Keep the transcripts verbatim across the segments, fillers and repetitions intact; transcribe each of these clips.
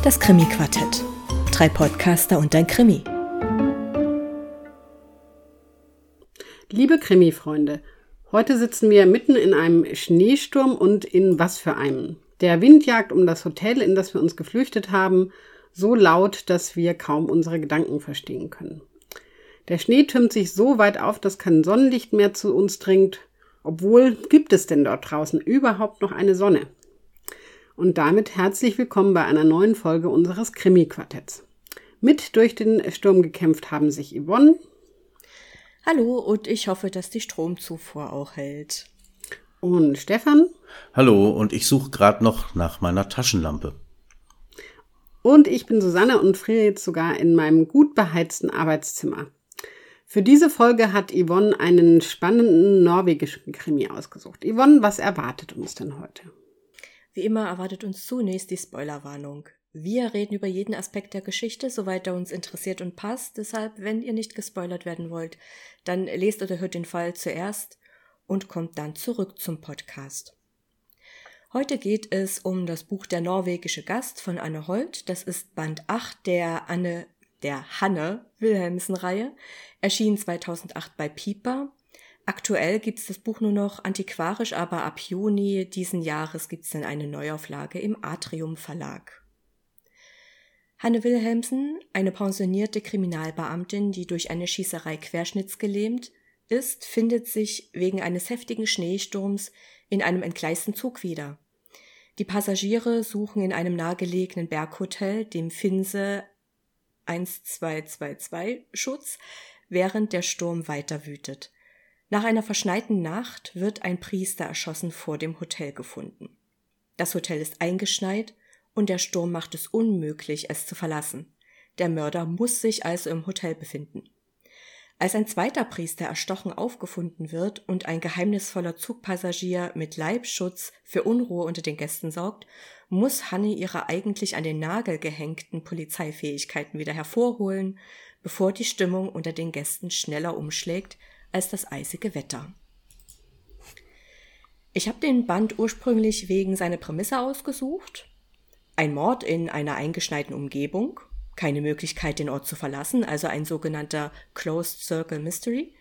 Das Krimi-Quartett. Drei Podcaster und ein Krimi. Liebe Krimi-Freunde, heute sitzen wir mitten in einem Schneesturm und in was für einem. Der Wind jagt um das Hotel, in das wir uns geflüchtet haben, so laut, dass wir kaum unsere Gedanken verstehen können. Der Schnee türmt sich so weit auf, dass kein Sonnenlicht mehr zu uns dringt. Obwohl, gibt es denn dort draußen überhaupt noch eine Sonne? Und damit herzlich willkommen bei einer neuen Folge unseres Krimi-Quartetts. Mit durch den Sturm gekämpft haben sich Yvonne. Hallo, und ich hoffe, dass die Stromzufuhr auch hält. Und Stefan. Hallo, und ich suche gerade noch nach meiner Taschenlampe. Und ich bin Susanne und friere jetzt sogar in meinem gut beheizten Arbeitszimmer. Für diese Folge hat Yvonne einen spannenden norwegischen Krimi ausgesucht. Yvonne, was erwartet uns denn heute? Wie immer erwartet uns zunächst die Spoilerwarnung. Wir reden über jeden Aspekt der Geschichte, soweit er uns interessiert und passt. Deshalb, wenn ihr nicht gespoilert werden wollt, dann lest oder hört den Fall zuerst und kommt dann zurück zum Podcast. Heute geht es um das Buch Der norwegische Gast von Anne Holt. Das ist Band acht der Anne, der Hanne Wilhelmsen-Reihe, erschien zweitausendacht bei Piper. Aktuell gibt es das Buch nur noch antiquarisch, aber ab Juni diesen Jahres gibt es dann eine Neuauflage im Atrium Verlag. Hanne Wilhelmsen, eine pensionierte Kriminalbeamtin, die durch eine Schießerei querschnittsgelähmt ist, findet sich wegen eines heftigen Schneesturms in einem entgleisten Zug wieder. Die Passagiere suchen in einem nahegelegenen Berghotel, dem Finse eins zwei zwei zwei, Schutz, während der Sturm weiter wütet. Nach einer verschneiten Nacht wird ein Priester erschossen vor dem Hotel gefunden. Das Hotel ist eingeschneit und der Sturm macht es unmöglich, es zu verlassen. Der Mörder muss sich also im Hotel befinden. Als ein zweiter Priester erstochen aufgefunden wird und ein geheimnisvoller Zugpassagier mit Leibschutz für Unruhe unter den Gästen sorgt, muss Hanne ihre eigentlich an den Nagel gehängten Polizeifähigkeiten wieder hervorholen, bevor die Stimmung unter den Gästen schneller umschlägt als das eisige Wetter. Ich habe den Band ursprünglich wegen seiner Prämisse ausgesucht. Ein Mord in einer eingeschneiten Umgebung, keine Möglichkeit, den Ort zu verlassen, also ein sogenannter Closed Circle Mystery.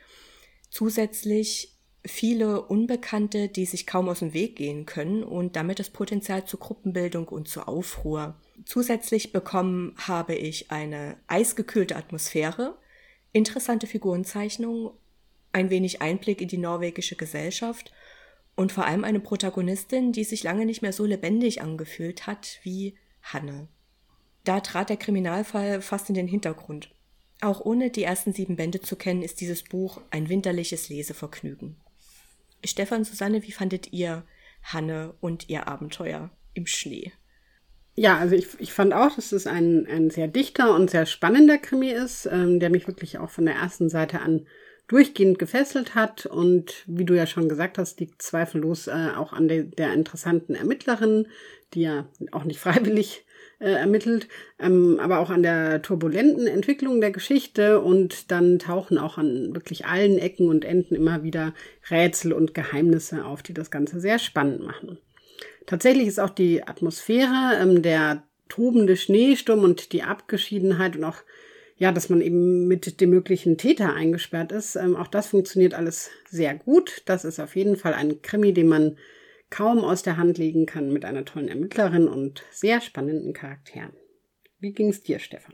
Zusätzlich viele Unbekannte, die sich kaum aus dem Weg gehen können und damit das Potenzial zur Gruppenbildung und zur Aufruhr. Zusätzlich bekommen habe ich eine eisgekühlte Atmosphäre, interessante Figurenzeichnungen, ein wenig Einblick in die norwegische Gesellschaft und vor allem eine Protagonistin, die sich lange nicht mehr so lebendig angefühlt hat wie Hanne. Da trat der Kriminalfall fast in den Hintergrund. Auch ohne die ersten sieben Bände zu kennen, ist dieses Buch ein winterliches Lesevergnügen. Stefan, Susanne, wie fandet ihr Hanne und ihr Abenteuer im Schnee? Ja, also ich, ich fand auch, dass es ein, ein sehr dichter und sehr spannender Krimi ist, ähm, der mich wirklich auch von der ersten Seite an durchgehend gefesselt hat. Und wie du ja schon gesagt hast, liegt zweifellos äh, auch an de, der interessanten Ermittlerin, die ja auch nicht freiwillig äh, ermittelt, ähm, aber auch an der turbulenten Entwicklung der Geschichte. Und dann tauchen auch an wirklich allen Ecken und Enden immer wieder Rätsel und Geheimnisse auf, die das Ganze sehr spannend machen. Tatsächlich ist auch die Atmosphäre, ähm, der tobende Schneesturm und die Abgeschiedenheit und auch, ja, dass man eben mit dem möglichen Täter eingesperrt ist, ähm, auch das funktioniert alles sehr gut. Das ist auf jeden Fall ein Krimi, den man kaum aus der Hand legen kann, mit einer tollen Ermittlerin und sehr spannenden Charakteren. Wie ging es dir, Stefan?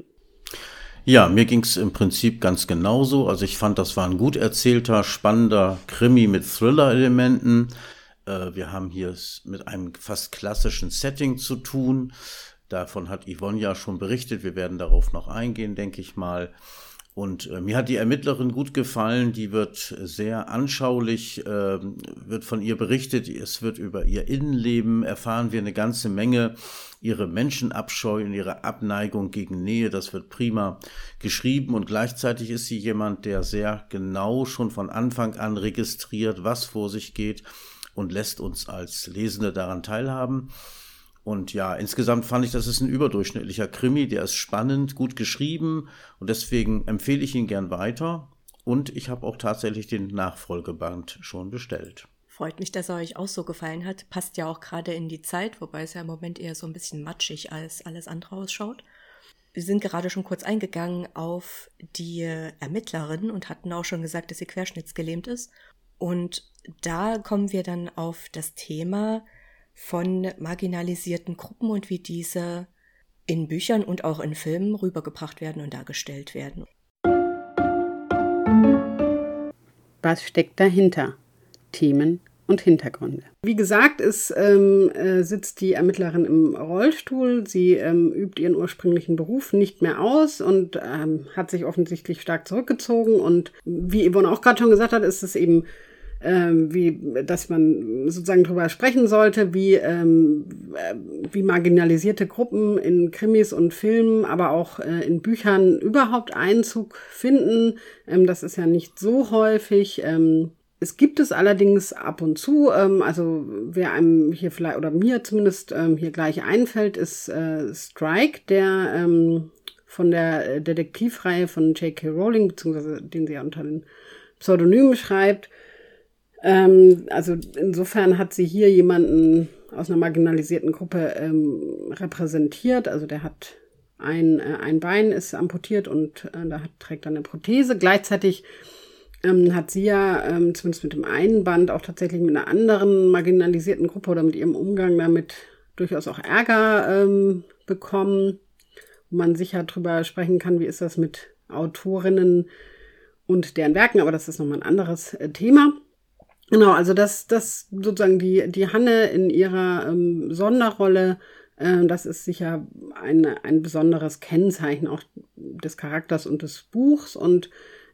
Ja, mir ging es im Prinzip ganz genauso. Also ich fand, das war ein gut erzählter, spannender Krimi mit Thriller-Elementen. Wir haben hier es mit einem fast klassischen Setting zu tun. Davon hat Yvonne ja schon berichtet. Wir werden darauf noch eingehen, denke ich mal. Und äh, mir hat die Ermittlerin gut gefallen. Die wird sehr anschaulich, äh, wird von ihr berichtet. Es wird über ihr Innenleben erfahren wir eine ganze Menge. Ihre Menschenabscheu und ihre Abneigung gegen Nähe, das wird prima geschrieben. Und gleichzeitig ist sie jemand, der sehr genau schon von Anfang an registriert, was vor sich geht, und lässt uns als Lesende daran teilhaben. Und ja, insgesamt fand ich, das ist ein überdurchschnittlicher Krimi, der ist spannend, gut geschrieben und deswegen empfehle ich ihn gern weiter. Und ich habe auch tatsächlich den Nachfolgeband schon bestellt. Freut mich, dass er euch auch so gefallen hat. Passt ja auch gerade in die Zeit, wobei es ja im Moment eher so ein bisschen matschig als alles andere ausschaut. Wir sind gerade schon kurz eingegangen auf die Ermittlerin und hatten auch schon gesagt, dass sie querschnittsgelähmt ist. Und da kommen wir dann auf das Thema von marginalisierten Gruppen und wie diese in Büchern und auch in Filmen rübergebracht werden und dargestellt werden. Was steckt dahinter? Themen und Hintergründe. Wie gesagt, es ähm, äh, sitzt die Ermittlerin im Rollstuhl. Sie ähm, übt ihren ursprünglichen Beruf nicht mehr aus und ähm, hat sich offensichtlich stark zurückgezogen. Und wie Yvonne auch gerade schon gesagt hat, ist es eben, ähm, wie, dass man sozusagen darüber sprechen sollte, wie, ähm, äh, wie marginalisierte Gruppen in Krimis und Filmen, aber auch äh, in Büchern überhaupt Einzug finden. Ähm, das ist ja nicht so häufig. Ähm, Es gibt es allerdings ab und zu, ähm, also wer einem hier vielleicht, oder mir zumindest ähm, hier gleich einfällt, ist äh, Strike, der ähm, von der Detektivreihe von J K Rowling, beziehungsweise den sie ja unter den Pseudonymen schreibt. Ähm, also insofern hat sie hier jemanden aus einer marginalisierten Gruppe ähm, repräsentiert, also der hat ein, äh, ein Bein, ist amputiert und äh, da hat, trägt dann eine Prothese. Gleichzeitig Ähm, hat sie ja ähm, zumindest mit dem einen Band auch tatsächlich mit einer anderen marginalisierten Gruppe oder mit ihrem Umgang damit durchaus auch Ärger ähm, bekommen, wo man sicher drüber sprechen kann, wie ist das mit Autorinnen und deren Werken, aber das ist nochmal ein anderes äh, Thema. Genau, also das, das sozusagen die, die Hanne in ihrer ähm, Sonderrolle, äh, das ist sicher ein, ein besonderes Kennzeichen auch des Charakters und des Buchs. Und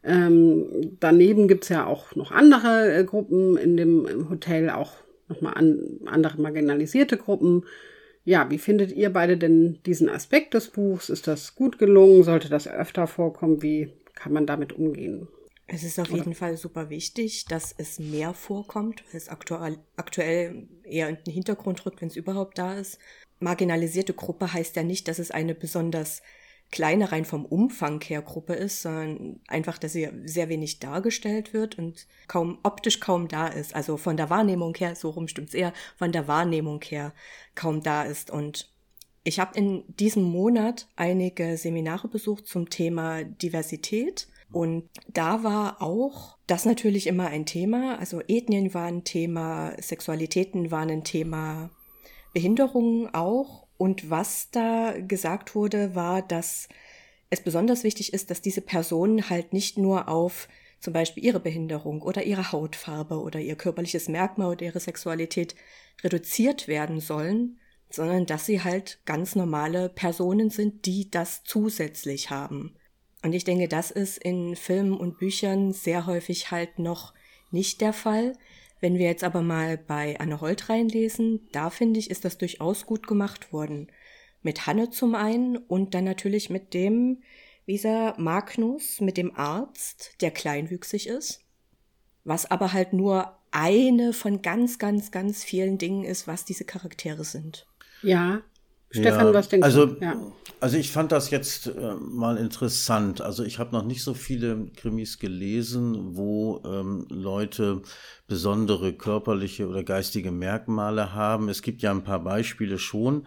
Ähm, daneben gibt's ja auch noch andere äh, Gruppen in dem im Hotel, auch nochmal an, andere marginalisierte Gruppen. Ja, wie findet ihr beide denn diesen Aspekt des Buchs? Ist das gut gelungen? Sollte das öfter vorkommen? Wie kann man damit umgehen? Es ist auf Oder? jeden Fall super wichtig, dass es mehr vorkommt, weil es aktuell, aktuell eher in den Hintergrund rückt, wenn es überhaupt da ist. Marginalisierte Gruppe heißt ja nicht, dass es eine besonders kleine rein vom Umfang her Gruppe ist, sondern einfach, dass sie sehr wenig dargestellt wird und kaum optisch kaum da ist. Also von der Wahrnehmung her, so rum stimmt's eher, von der Wahrnehmung her kaum da ist. Und ich habe in diesem Monat einige Seminare besucht zum Thema Diversität. Und da war auch das natürlich immer ein Thema. Also Ethnien waren ein Thema, Sexualitäten waren ein Thema, Behinderungen auch. Und was da gesagt wurde, war, dass es besonders wichtig ist, dass diese Personen halt nicht nur auf zum Beispiel ihre Behinderung oder ihre Hautfarbe oder ihr körperliches Merkmal oder ihre Sexualität reduziert werden sollen, sondern dass sie halt ganz normale Personen sind, die das zusätzlich haben. Und ich denke, das ist in Filmen und Büchern sehr häufig halt noch nicht der Fall. Wenn wir jetzt aber mal bei Anne Holt reinlesen, da finde ich, ist das durchaus gut gemacht worden. Mit Hanne zum einen und dann natürlich mit dem, wie dieser Magnus, mit dem Arzt, der kleinwüchsig ist, was aber halt nur eine von ganz, ganz, ganz vielen Dingen ist, was diese Charaktere sind. Ja, Stefan, ja, was denkst also, du? Ja. Also ich fand das jetzt äh, mal interessant. Also ich habe noch nicht so viele Krimis gelesen, wo ähm, Leute besondere körperliche oder geistige Merkmale haben. Es gibt ja ein paar Beispiele schon.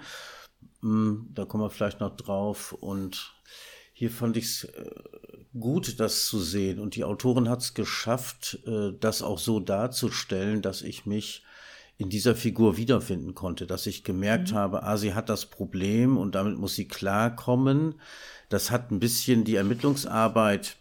Hm, da kommen wir vielleicht noch drauf. Und hier fand ich es äh, gut, das zu sehen. Und die Autorin hat es geschafft, äh, das auch so darzustellen, dass ich mich in dieser Figur wiederfinden konnte, dass ich gemerkt mhm. habe, ah, sie hat das Problem und damit muss sie klarkommen. Das hat ein bisschen die Ermittlungsarbeit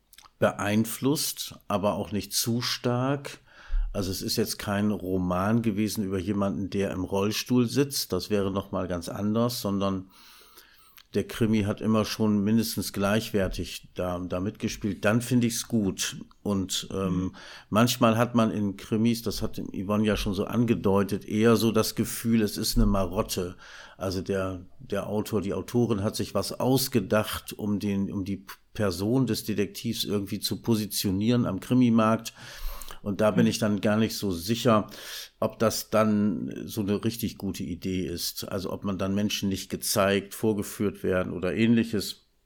beeinflusst, aber auch nicht zu stark. Also es ist jetzt kein Roman gewesen über jemanden, der im Rollstuhl sitzt. Das wäre nochmal ganz anders, sondern der Krimi hat immer schon mindestens gleichwertig da, da mitgespielt. Dann finde ich es gut. Und ähm, mhm. manchmal hat man in Krimis, das hat Yvonne ja schon so angedeutet, eher so das Gefühl, es ist eine Marotte. Also der, der Autor, die Autorin hat sich was ausgedacht, um den, um die Person des Detektivs irgendwie zu positionieren am Krimimarkt. Und da bin ich dann gar nicht so sicher, ob das dann so eine richtig gute Idee ist. Also ob man dann Menschen nicht gezeigt, vorgeführt werden oder ähnliches.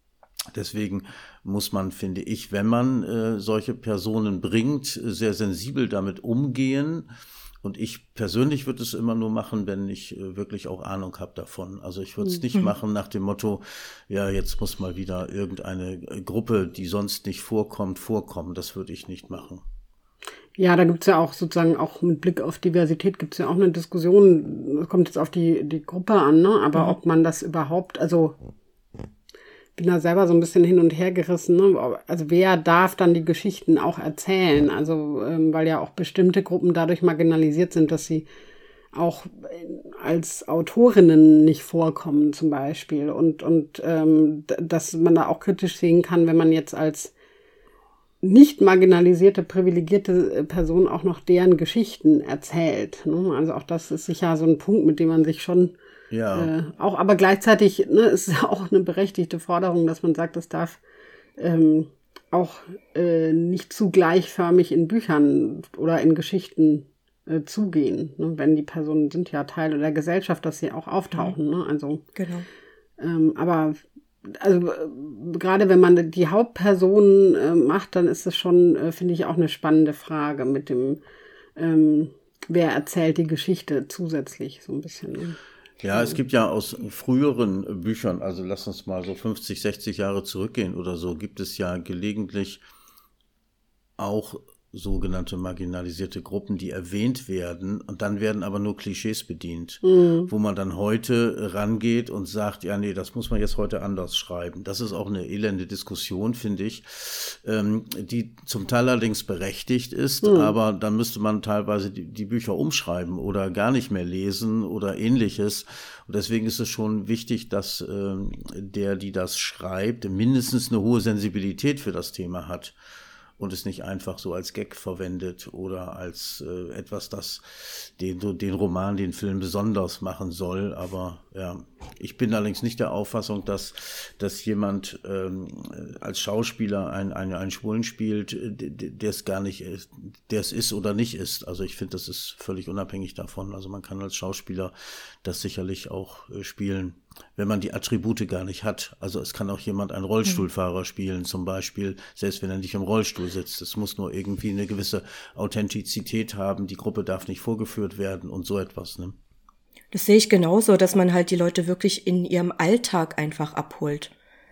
Deswegen muss man, finde ich, wenn man äh, solche Personen bringt, sehr sensibel damit umgehen. Und ich persönlich würde es immer nur machen, wenn ich äh, wirklich auch Ahnung habe davon. Also ich würde es nicht mhm. machen nach dem Motto, ja, jetzt muss mal wieder irgendeine Gruppe, die sonst nicht vorkommt, vorkommen. Das würde ich nicht machen. Ja, da gibt's ja auch sozusagen, auch mit Blick auf Diversität gibt's ja auch eine Diskussion, das kommt jetzt auf die, die Gruppe an, ne? Aber mhm. ob man das überhaupt, also bin da selber so ein bisschen hin und her gerissen, ne? Also wer darf dann die Geschichten auch erzählen? Also ähm, weil ja auch bestimmte Gruppen dadurch marginalisiert sind, dass sie auch als Autorinnen nicht vorkommen zum Beispiel. Und, und ähm, dass man da auch kritisch sehen kann, wenn man jetzt als nicht marginalisierte, privilegierte Person auch noch deren Geschichten erzählt. Ne? Also auch das ist sicher so ein Punkt, mit dem man sich schon ja. äh, auch, aber gleichzeitig ne, ist es auch eine berechtigte Forderung, dass man sagt, das darf ähm, auch äh, nicht zu gleichförmig in Büchern oder in Geschichten äh, zugehen. Ne? Wenn die Personen sind ja Teil der Gesellschaft, dass sie auch auftauchen. Mhm. Ne? Also, genau. Ähm, aber also äh, gerade wenn man die Hauptperson äh, macht, dann ist es schon, äh, finde ich, auch eine spannende Frage mit dem, ähm, wer erzählt die Geschichte zusätzlich so ein bisschen. Ne? Ja, es gibt ja aus früheren Büchern, also lass uns mal so fünfzig, sechzig Jahre zurückgehen oder so, gibt es ja gelegentlich auch sogenannte marginalisierte Gruppen, die erwähnt werden und dann werden aber nur Klischees bedient, mhm. wo man dann heute rangeht und sagt, ja nee, das muss man jetzt heute anders schreiben. Das ist auch eine elende Diskussion, finde ich, ähm, die zum Teil allerdings berechtigt ist, mhm. aber dann müsste man teilweise die, die Bücher umschreiben oder gar nicht mehr lesen oder ähnliches. Und deswegen ist es schon wichtig, dass ähm, der, die das schreibt, mindestens eine hohe Sensibilität für das Thema hat. Und es nicht einfach so als Gag verwendet oder als äh, etwas, das den, den Roman, den Film besonders machen soll. Aber ja, ich bin allerdings nicht der Auffassung, dass, dass jemand ähm, als Schauspieler ein, ein, einen Schwulen spielt, der es gar nicht ist, der es ist oder nicht ist. Also ich finde, das ist völlig unabhängig davon. Also man kann als Schauspieler das sicherlich auch äh, spielen, wenn man die Attribute gar nicht hat. Also es kann auch jemand einen Rollstuhlfahrer spielen zum Beispiel, selbst wenn er nicht im Rollstuhl sitzt. Es muss nur irgendwie eine gewisse Authentizität haben. Die Gruppe darf nicht vorgeführt werden und so etwas. Ne? Das sehe ich genauso, dass man halt die Leute wirklich in ihrem Alltag einfach abholt.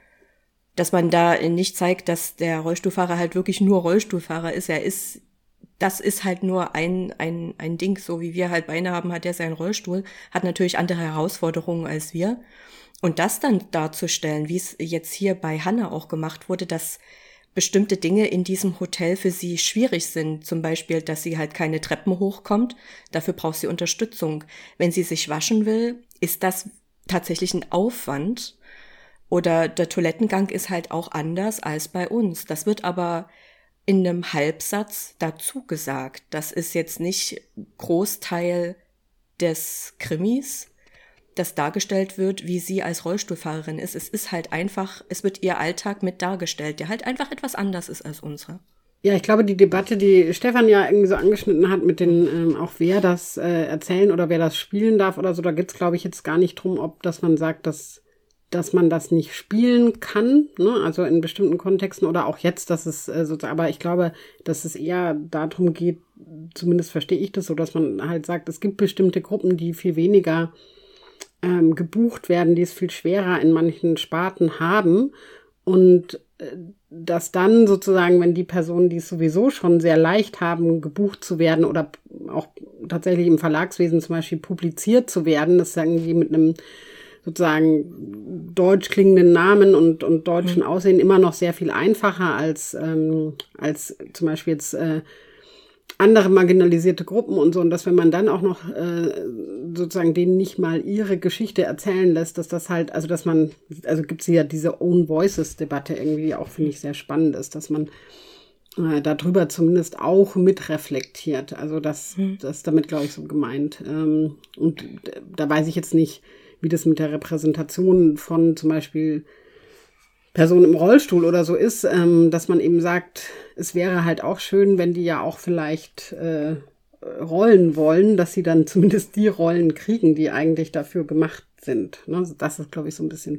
Dass man da nicht zeigt, dass der Rollstuhlfahrer halt wirklich nur Rollstuhlfahrer ist. Er ist Das ist halt nur ein, ein, ein Ding, so wie wir halt Beine haben, hat er seinen Rollstuhl, hat natürlich andere Herausforderungen als wir. Und das dann darzustellen, wie es jetzt hier bei Hannah auch gemacht wurde, dass bestimmte Dinge in diesem Hotel für sie schwierig sind. Zum Beispiel, dass sie halt keine Treppen hochkommt. Dafür braucht sie Unterstützung. Wenn sie sich waschen will, ist das tatsächlich ein Aufwand. Oder der Toilettengang ist halt auch anders als bei uns. Das wird aber in einem Halbsatz dazu gesagt. Das ist jetzt nicht Großteil des Krimis, das dargestellt wird, wie sie als Rollstuhlfahrerin ist. Es ist halt einfach, es wird ihr Alltag mit dargestellt, der halt einfach etwas anders ist als unsere. Ja, ich glaube, die Debatte, die Stefan ja irgendwie so angeschnitten hat mit den, ähm, auch wer das äh, erzählen oder wer das spielen darf oder so, da geht's, glaube ich, jetzt gar nicht drum, ob, dass man sagt, dass dass man das nicht spielen kann, ne? Also in bestimmten Kontexten oder auch jetzt, dass es äh, sozusagen, aber ich glaube, dass es eher darum geht, zumindest verstehe ich das so, dass man halt sagt, es gibt bestimmte Gruppen, die viel weniger ähm, gebucht werden, die es viel schwerer in manchen Sparten haben und äh, dass dann sozusagen, wenn die Personen, die es sowieso schon sehr leicht haben, gebucht zu werden oder auch tatsächlich im Verlagswesen zum Beispiel publiziert zu werden, das sagen die mit einem sozusagen deutsch klingenden Namen und, und deutschen mhm. Aussehen immer noch sehr viel einfacher als, ähm, als zum Beispiel jetzt äh, andere marginalisierte Gruppen und so. Und dass wenn man dann auch noch äh, sozusagen denen nicht mal ihre Geschichte erzählen lässt, dass das halt, also dass man, also gibt es ja diese Own Voices-Debatte irgendwie, die auch, finde ich, sehr spannend ist, dass man äh, darüber zumindest auch mitreflektiert. Also das, mhm. das ist damit, glaube ich, so gemeint. Ähm, und da weiß ich jetzt nicht, wie das mit der Repräsentation von zum Beispiel Personen im Rollstuhl oder so ist, ähm, dass man eben sagt, es wäre halt auch schön, wenn die ja auch vielleicht äh, Rollen wollen, dass sie dann zumindest die Rollen kriegen, die eigentlich dafür gemacht sind. Ne? Das ist, glaube ich, so ein bisschen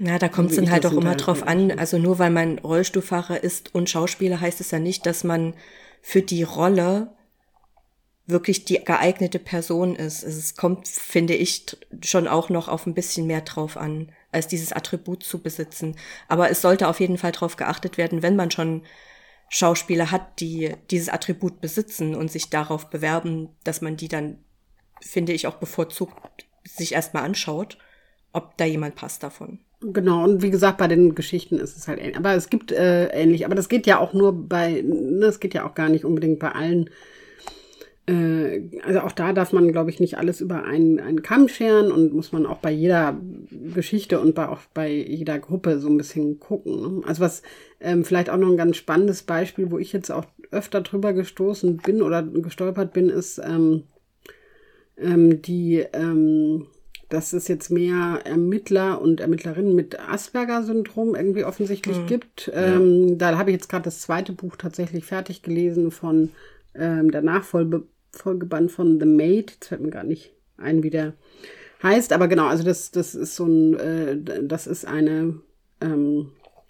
Na, da kommt es dann halt auch immer drauf an. Also nur weil man Rollstuhlfahrer ist und Schauspieler, heißt es ja nicht, dass man für die Rolle wirklich die geeignete Person ist. Es kommt, finde ich, schon auch noch auf ein bisschen mehr drauf an, als dieses Attribut zu besitzen. Aber es sollte auf jeden Fall darauf geachtet werden, wenn man schon Schauspieler hat, die dieses Attribut besitzen und sich darauf bewerben, dass man die dann, finde ich, auch bevorzugt sich erstmal anschaut, ob da jemand passt davon. Genau, und wie gesagt, bei den Geschichten ist es halt ähnlich. Aber es gibt äh, ähnlich, aber das geht ja auch nur bei, das geht ja auch gar nicht unbedingt bei allen. Äh, also auch da darf man, glaube ich, nicht alles über einen, einen Kamm scheren und muss man auch bei jeder Geschichte und bei, auch bei jeder Gruppe so ein bisschen gucken. Ne? Also was ähm, vielleicht auch noch ein ganz spannendes Beispiel, wo ich jetzt auch öfter drüber gestoßen bin oder gestolpert bin, ist ähm, ähm, die ähm, dass es jetzt mehr Ermittler und Ermittlerinnen mit Asperger-Syndrom irgendwie offensichtlich mhm. gibt. Ähm, ja. Da habe ich jetzt gerade das zweite Buch tatsächlich fertig gelesen von ähm, der Nachfolgeband von The Maid. Jetzt fällt mir gar nicht ein, wie der heißt. Aber genau, also das, das ist so ein, äh, das ist eine, ähm,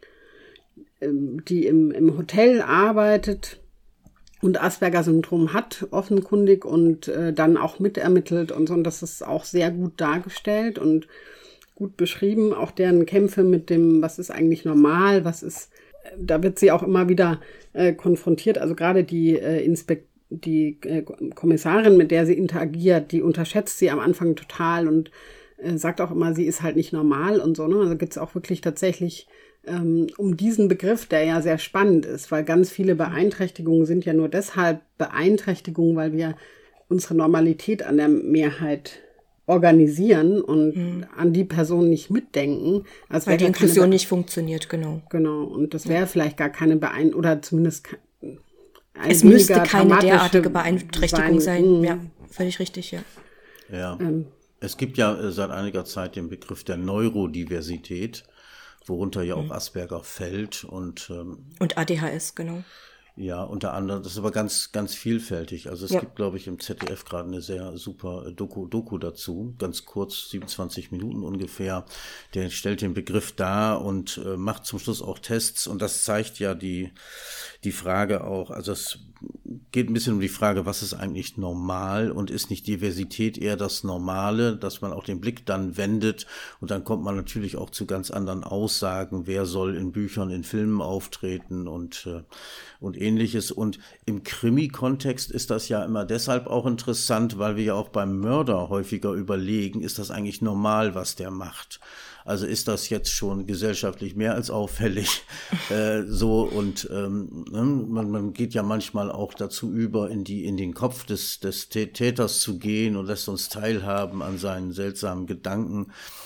die im, im Hotel arbeitet und Asperger-Syndrom hat, offenkundig, und äh, dann auch mitermittelt und so. Und das ist auch sehr gut dargestellt und gut beschrieben. Auch deren Kämpfe mit dem, was ist eigentlich normal, was ist, da wird sie auch immer wieder äh, konfrontiert. Also gerade die, äh, Inspek- die äh, Kommissarin, mit der sie interagiert, die unterschätzt sie am Anfang total und äh, sagt auch immer, sie ist halt nicht normal und so. Ne? Also gibt es auch wirklich tatsächlich um diesen Begriff, der ja sehr spannend ist, weil ganz viele Beeinträchtigungen sind ja nur deshalb Beeinträchtigungen, weil wir unsere Normalität an der Mehrheit organisieren und mhm. an die Person nicht mitdenken. Also weil die Inklusion Be- nicht funktioniert, genau. Genau, und das wäre ja. vielleicht gar keine Beeinträchtigung, oder zumindest es müsste keine derartige Beeinträchtigung sein. sein. Ja, völlig richtig, ja. Ja, ähm, es gibt ja seit einiger Zeit den Begriff der Neurodiversität, worunter ja auch mhm. Asperger fällt und ähm, und A D H S, genau. Ja, unter anderem, das ist aber ganz, ganz vielfältig. Also es ja. gibt, glaube ich, im Z D F gerade eine sehr super Doku, Doku dazu, ganz kurz, siebenundzwanzig Minuten ungefähr. Der stellt den Begriff dar und äh, macht zum Schluss auch Tests, und das zeigt ja die, die Frage auch, also es geht ein bisschen um die Frage, was ist eigentlich normal, und ist nicht Diversität eher das Normale, dass man auch den Blick dann wendet, und dann kommt man natürlich auch zu ganz anderen Aussagen, wer soll in Büchern, in Filmen auftreten und, äh, und Ähnliches. Und im Krimi-Kontext ist das ja immer deshalb auch interessant, weil wir ja auch beim Mörder häufiger überlegen, ist das eigentlich normal, was der macht? Also ist das jetzt schon gesellschaftlich mehr als auffällig äh, so, und ähm, ne, man, man geht ja manchmal auch dazu über, in die in den Kopf des des Täters zu gehen und lässt uns teilhaben an seinen seltsamen Gedanken.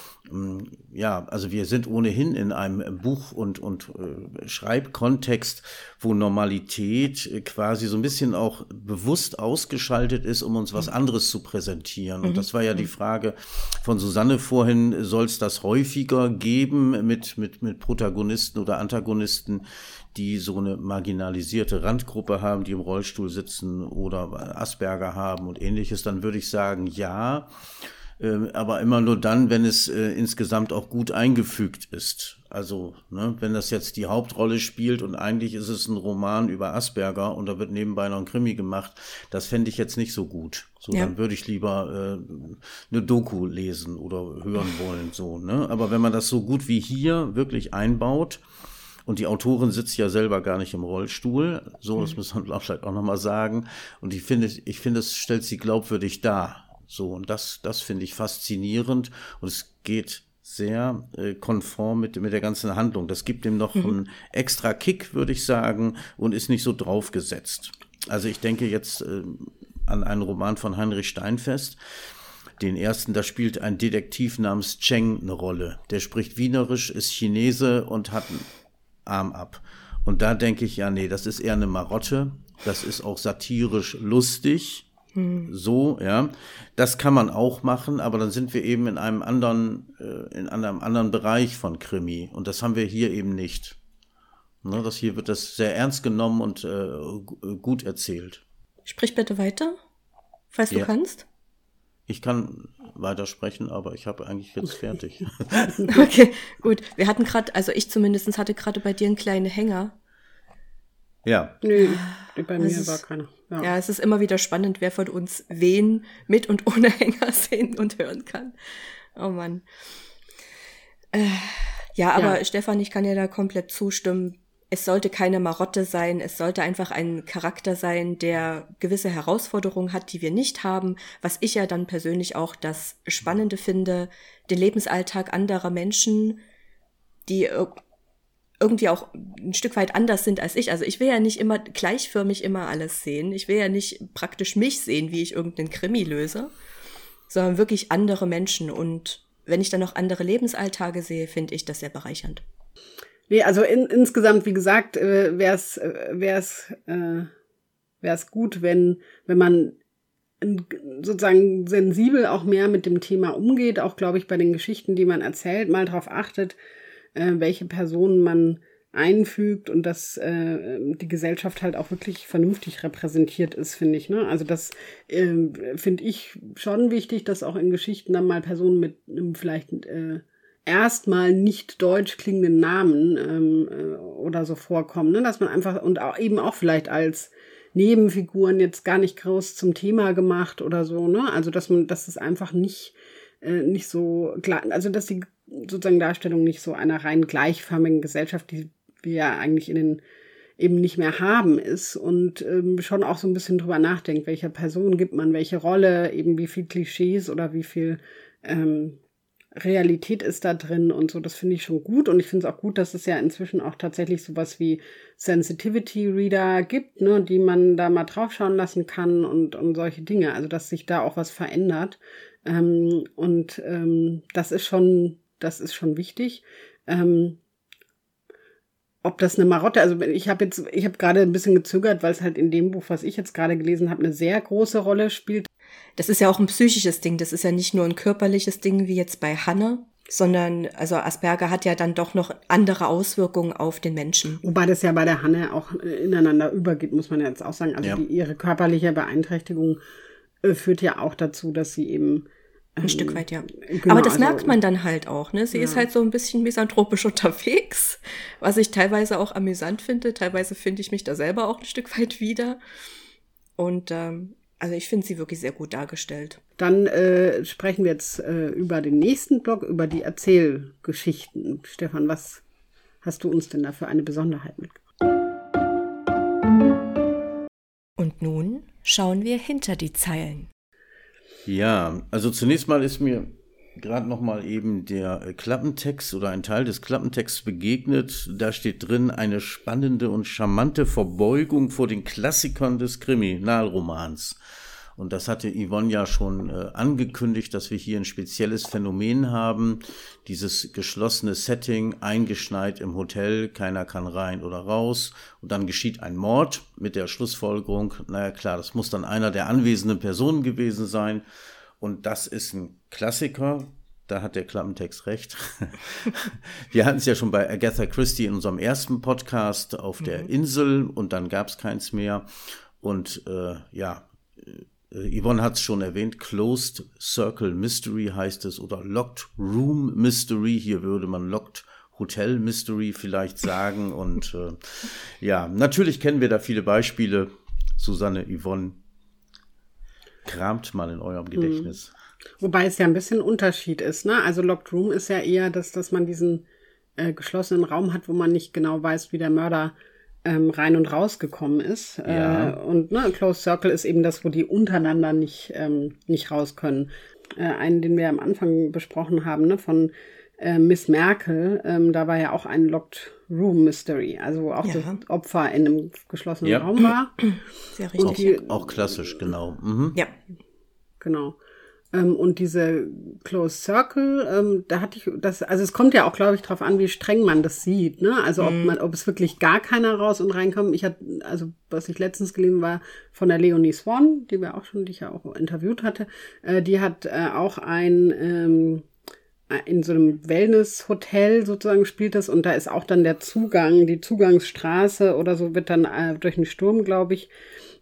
Ja, also wir sind ohnehin in einem Buch- und, und äh, Schreibkontext, wo Normalität quasi so ein bisschen auch bewusst ausgeschaltet ist, um uns was anderes zu präsentieren. Und das war ja die Frage von Susanne vorhin, soll es das häufiger geben mit, mit, mit Protagonisten oder Antagonisten, die so eine marginalisierte Randgruppe haben, die im Rollstuhl sitzen oder Asperger haben und Ähnliches? Dann würde ich sagen, ja. Aber immer nur dann, wenn es äh, insgesamt auch gut eingefügt ist. Also, ne, wenn das jetzt die Hauptrolle spielt und eigentlich ist es ein Roman über Asperger und da wird nebenbei noch ein Krimi gemacht, das fände ich jetzt nicht so gut. So, ja. Dann würde ich lieber äh, eine Doku lesen oder hören wollen, so, ne? Aber wenn man das so gut wie hier wirklich einbaut, und die Autorin sitzt ja selber gar nicht im Rollstuhl, so, das muss man vielleicht auch nochmal sagen, und ich finde, ich finde, es stellt sie glaubwürdig dar. So, und das, das finde ich faszinierend, und es geht sehr äh, konform mit, mit der ganzen Handlung. Das gibt ihm noch mhm. einen extra Kick, würde ich sagen, und ist nicht so draufgesetzt. Also ich denke jetzt äh, an einen Roman von Heinrich Steinfest, den ersten, da spielt ein Detektiv namens Cheng eine Rolle. Der spricht Wienerisch, ist Chinese und hat einen Arm ab. Und da denke ich, ja, nee, das ist eher eine Marotte, das ist auch satirisch lustig. So, ja, das kann man auch machen, aber dann sind wir eben in einem anderen, äh, in einem anderen Bereich von Krimi, und das haben wir hier eben nicht. Ne, das hier wird das sehr ernst genommen und äh, gut erzählt. Sprich bitte weiter, falls du ja. kannst. Ich kann weitersprechen, aber ich habe eigentlich jetzt fertig. Okay, gut. Wir hatten gerade, also ich zumindest hatte gerade bei dir einen kleinen Hänger. Ja. Nö, bei mir ist, war keiner. Ja. ja, es ist immer wieder spannend, wer von uns wen mit und ohne Hänger sehen und hören kann. Oh Mann. Äh, ja, aber ja. Stefan, ich kann dir da komplett zustimmen. Es sollte keine Marotte sein, es sollte einfach ein Charakter sein, der gewisse Herausforderungen hat, die wir nicht haben, was ich ja dann persönlich auch das Spannende finde, den Lebensalltag anderer Menschen, die irgendwie auch ein Stück weit anders sind als ich. Also ich will ja nicht immer gleichförmig immer alles sehen, ich will ja nicht praktisch mich sehen, wie ich irgendeinen Krimi löse, sondern wirklich andere Menschen, und wenn ich dann noch andere Lebensalltage sehe, finde ich das sehr bereichernd. Nee, also in, insgesamt, wie gesagt, äh, wäre es äh, wär's, äh, wär's gut, wenn wenn man sozusagen sensibel auch mehr mit dem Thema umgeht, auch, glaube ich, bei den Geschichten, die man erzählt, mal darauf achtet, äh, welche Personen man einfügt und dass äh, die Gesellschaft halt auch wirklich vernünftig repräsentiert ist, finde ich. Ne? Also das äh, finde ich schon wichtig, dass auch in Geschichten dann mal Personen mit einem vielleicht äh, erstmal nicht deutsch klingenden Namen ähm, äh, oder so vorkommen, ne? Dass man einfach, und auch eben auch vielleicht als Nebenfiguren jetzt gar nicht groß zum Thema gemacht oder so, ne? Also dass man, dass es einfach nicht äh, nicht so, also dass die sozusagen Darstellung nicht so einer rein gleichförmigen Gesellschaft, die wir ja eigentlich in den eben nicht mehr haben, ist, und ähm, schon auch so ein bisschen drüber nachdenkt, welcher Person gibt man welche Rolle, eben wie viel Klischees oder wie viel ähm, Realität ist da drin und so. Das finde ich schon gut, und ich finde es auch gut, dass es ja inzwischen auch tatsächlich sowas wie Sensitivity Reader gibt, ne, die man da mal draufschauen lassen kann und, und solche Dinge. Also dass sich da auch was verändert, ähm, und ähm, das ist schon, das ist schon wichtig. Ähm, Ob das eine Marotte, also ich habe jetzt, ich habe gerade ein bisschen gezögert, weil es halt in dem Buch, was ich jetzt gerade gelesen habe, eine sehr große Rolle spielt. Das ist ja auch ein psychisches Ding, das ist ja nicht nur ein körperliches Ding wie jetzt bei Hannah, sondern also Asperger hat ja dann doch noch andere Auswirkungen auf den Menschen. Wobei das ja bei der Hannah auch ineinander übergeht, muss man ja jetzt auch sagen. Also ja. die, ihre körperliche Beeinträchtigung äh, führt ja auch dazu, dass sie eben Ein ähm, Stück weit, ja. Genau, aber das also, merkt man dann halt auch, ne? Sie ja. ist halt so ein bisschen misanthropisch unterwegs, was ich teilweise auch amüsant finde. Teilweise finde ich mich da selber auch ein Stück weit wieder. Und ähm, also ich finde sie wirklich sehr gut dargestellt. Dann äh, sprechen wir jetzt äh, über den nächsten Blog, über die Erzählgeschichten. Stefan, was hast du uns denn da für eine Besonderheit mitgebracht? Und nun schauen wir hinter die Zeilen. Ja, also zunächst mal ist mir gerade noch mal eben der Klappentext oder ein Teil des Klappentexts begegnet. Da steht drin: eine spannende und charmante Verbeugung vor den Klassikern des Kriminalromans. Und das hatte Yvonne ja schon äh, angekündigt, dass wir hier ein spezielles Phänomen haben. Dieses geschlossene Setting, eingeschneit im Hotel, keiner kann rein oder raus. Und dann geschieht ein Mord mit der Schlussfolgerung, naja klar, das muss dann einer der anwesenden Personen gewesen sein. Und das ist ein Klassiker. Da hat der Klappentext recht. Wir hatten es ja schon bei Agatha Christie in unserem ersten Podcast auf der mhm. Insel, und dann gab es keins mehr. Und äh, ja, Yvonne hat es schon erwähnt, Closed Circle Mystery heißt es, oder Locked Room Mystery. Hier würde man Locked Hotel Mystery vielleicht sagen. Und äh, ja, natürlich kennen wir da viele Beispiele. Susanne, Yvonne, kramt mal in eurem Gedächtnis. Wobei es ja ein bisschen Unterschied ist, ne? Also Locked Room ist ja eher, dass, dass man diesen äh, geschlossenen Raum hat, wo man nicht genau weiß, wie der Mörder ähm, rein und raus gekommen ist. Ja. Äh, und ne, Closed Circle ist eben das, wo die untereinander nicht, ähm, nicht raus können. Äh, einen, den wir am Anfang besprochen haben, ne, von äh, Miss Merkel, ähm, da war ja auch ein Locked Room Mystery, also wo auch ja. das Opfer in einem geschlossenen ja. Raum war. Sehr richtig. Auch, die, auch klassisch, genau. Mhm. Ja. Genau. Ähm, und diese Closed Circle, ähm, da hatte ich das, also es kommt ja auch, glaube ich, drauf an, wie streng man das sieht, ne? Also ob man, ob es wirklich gar keiner raus und reinkommt. Ich hatte, also was ich letztens gelesen war von der Leonie Swan, die wir auch schon, die ich ja auch interviewt hatte, äh, die hat äh, auch ein ähm, in so einem Wellness-Hotel sozusagen spielt das, und da ist auch dann der Zugang, die Zugangsstraße oder so wird dann äh, durch einen Sturm, glaube ich,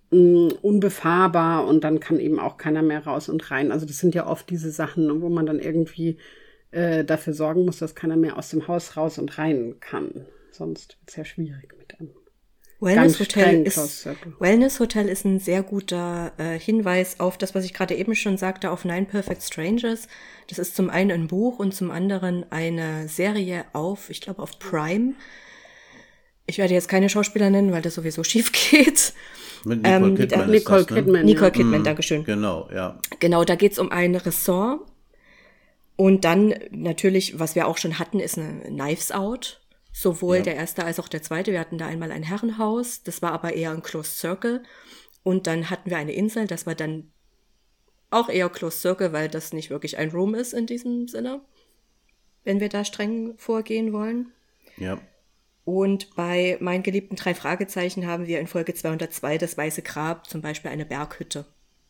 mh, unbefahrbar und dann kann eben auch keiner mehr raus und rein. Also das sind ja oft diese Sachen, wo man dann irgendwie äh, dafür sorgen muss, dass keiner mehr aus dem Haus raus und rein kann. Sonst wird es ja schwierig mit einem. Wellness Hotel ist, Wellness Hotel ist ein sehr guter äh, Hinweis auf das, was ich gerade eben schon sagte, auf Nine Perfect Strangers. Das ist zum einen ein Buch und zum anderen eine Serie auf, ich glaube auf Prime. Ich werde jetzt keine Schauspieler nennen, weil das sowieso schief geht. Mit Nicole ähm, Kidman. Da, Nicole das, ne? Kidman. Nicole ja. Kidman, mm, Dankeschön. Genau, ja. Genau, da geht's um ein Ressort. Und dann natürlich, was wir auch schon hatten, ist eine Knives Out. Sowohl Ja. der erste als auch der zweite. Wir hatten da einmal ein Herrenhaus, das war aber eher ein Closed Circle. Und dann hatten wir eine Insel, das war dann auch eher Closed Circle, weil das nicht wirklich ein Room ist in diesem Sinne, wenn wir da streng vorgehen wollen. Ja. Und bei meinen geliebten drei Fragezeichen haben wir in Folge zweihundertzwei das Weiße Grab, zum Beispiel eine Berghütte.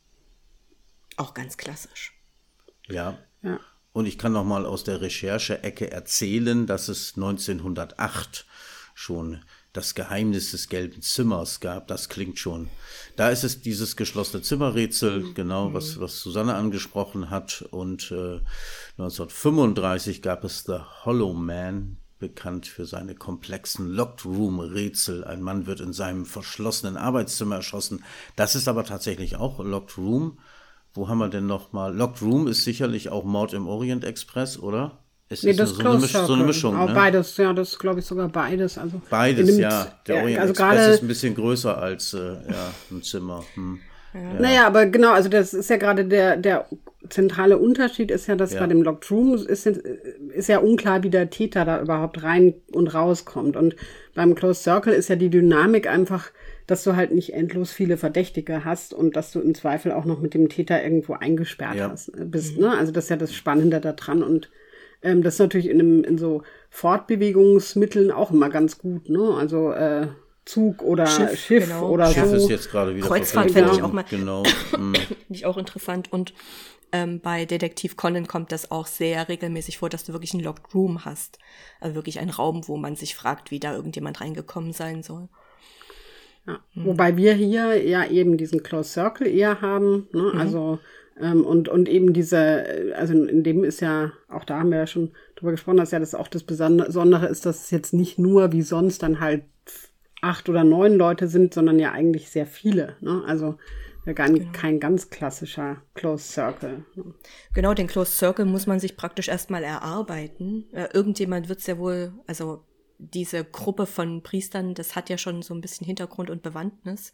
Auch ganz klassisch. Ja. Ja. Und ich kann noch mal aus der Recherche-Ecke erzählen, dass es neunzehnhundertacht schon das Geheimnis des gelben Zimmers gab. Das klingt schon. Da ist es dieses geschlossene Zimmerrätsel, mhm. genau, was, was Susanne angesprochen hat. Und äh, neunzehnhundertfünfunddreißig gab es The Hollow Man, bekannt für seine komplexen Locked-Room-Rätsel. Ein Mann wird in seinem verschlossenen Arbeitszimmer erschossen. Das ist aber tatsächlich auch Locked Room. Wo haben wir denn noch mal? Locked Room ist sicherlich auch Mord im Orient Express, oder? Es Nee, ist das so, eine Misch, so eine Mischung, auch ne? Beides, ja, das glaube ich sogar beides. Also Beides, nimmt, ja. Der Orient also Express grade, ist ein bisschen größer als äh, ja, ein Zimmer. Hm. Ja. Naja, aber genau, also das ist ja gerade der, der zentrale Unterschied ist ja, dass Ja. bei dem Locked Room ist, ist ja unklar, wie der Täter da überhaupt rein und rauskommt. Und beim Closed Circle ist ja die Dynamik einfach, dass du halt nicht endlos viele Verdächtige hast und dass du im Zweifel auch noch mit dem Täter irgendwo eingesperrt Ja. hast, bist. Ne? Also das ist ja das Spannende da dran. Und ähm, das ist natürlich in, einem, in so Fortbewegungsmitteln auch immer ganz gut. Ne? Also äh, Zug oder Schiff, Schiff, genau. oder Schiff so. ist jetzt gerade wieder Kreuzfahrt verfügbar. fände ich auch mal- Genau. Hm. Finde ich auch interessant. Und ähm, bei Detektiv Conan kommt das auch sehr regelmäßig vor, dass du wirklich einen Locked Room hast. Also wirklich einen Raum, wo man sich fragt, wie da irgendjemand reingekommen sein soll. Ja. Mhm. Wobei wir hier ja eben diesen Closed Circle eher haben, ne? Mhm. Also ähm, und und eben diese, also in dem ist ja, auch da haben wir ja schon drüber gesprochen, dass ja das auch das Besondere ist, dass es jetzt nicht nur wie sonst dann halt acht oder neun Leute sind, sondern ja eigentlich sehr viele, ne? Also ja gar nicht, genau. Kein ganz klassischer Closed Circle. Ne? Genau, den Closed Circle muss man sich praktisch erstmal erarbeiten. Äh, irgendjemand wird es ja wohl, also diese Gruppe von Priestern, das hat ja schon so ein bisschen Hintergrund und Bewandtnis.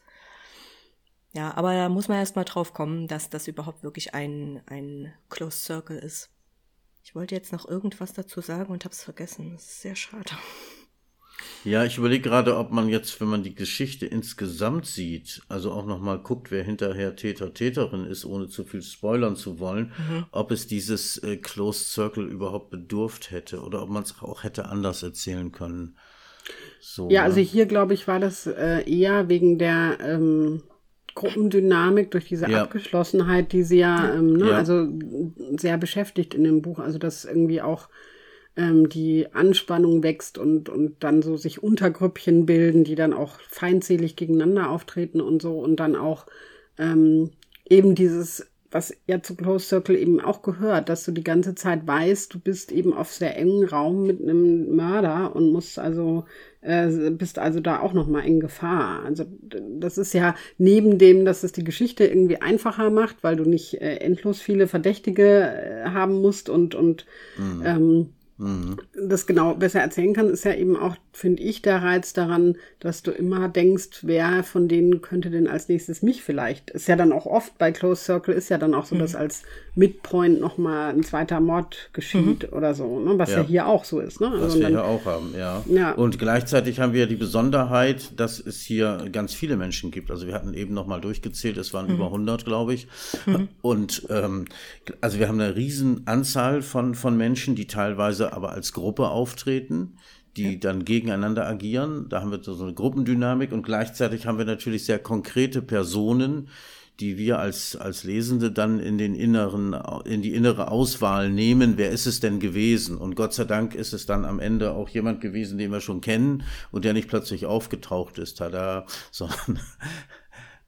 Ja, aber da muss man erstmal drauf kommen, dass das überhaupt wirklich ein, ein Closed Circle ist. Ich wollte jetzt noch irgendwas dazu sagen und hab's vergessen. Das ist sehr schade. Ja, ich überlege gerade, ob man jetzt, wenn man die Geschichte insgesamt sieht, also auch nochmal guckt, wer hinterher Täter, Täterin ist, ohne zu viel spoilern zu wollen, mhm. ob es dieses äh, Closed Circle überhaupt bedurft hätte oder ob man es auch hätte anders erzählen können. So, ja, also ne? hier, glaube ich, war das äh, eher wegen der ähm, Gruppendynamik durch diese Ja. Abgeschlossenheit, die sie ja, ähm, ne, Ja. also sehr beschäftigt in dem Buch. Also dass irgendwie auch ähm, die Anspannung wächst und und dann so sich Untergrüppchen bilden, die dann auch feindselig gegeneinander auftreten und so und dann auch ähm, eben dieses, was ja zu Closed Circle eben auch gehört, dass du die ganze Zeit weißt, du bist eben auf sehr engen Raum mit einem Mörder und musst also äh, bist also da auch noch mal in Gefahr. Also das ist ja neben dem, dass es die Geschichte irgendwie einfacher macht, weil du nicht äh, endlos viele Verdächtige äh, haben musst und und Mhm. ähm, Mhm. das genau besser erzählen kann, ist ja eben auch, finde ich, der Reiz daran, dass du immer denkst, wer von denen könnte denn als nächstes mich vielleicht. Ist ja dann auch oft bei Closed Circle ist ja dann auch so, mhm. dass als Midpoint nochmal ein zweiter Mord geschieht mhm. oder so, ne? Was ja. ja hier auch so ist. Ne? Was also wir dann, hier auch haben, ja. ja. Und gleichzeitig haben wir die Besonderheit, dass es hier ganz viele Menschen gibt. Also wir hatten eben nochmal durchgezählt, es waren mhm. über hundert, glaube ich. Mhm. Und ähm, also wir haben eine riesen Anzahl von, von Menschen, die teilweise aber als Gruppe auftreten, die ja. dann gegeneinander agieren. Da haben wir so eine Gruppendynamik und gleichzeitig haben wir natürlich sehr konkrete Personen, die wir als als Lesende dann in den inneren in die innere Auswahl nehmen. Wer ist es denn gewesen? Und Gott sei Dank ist es dann am Ende auch jemand gewesen, den wir schon kennen und der nicht plötzlich aufgetaucht ist, tada, sondern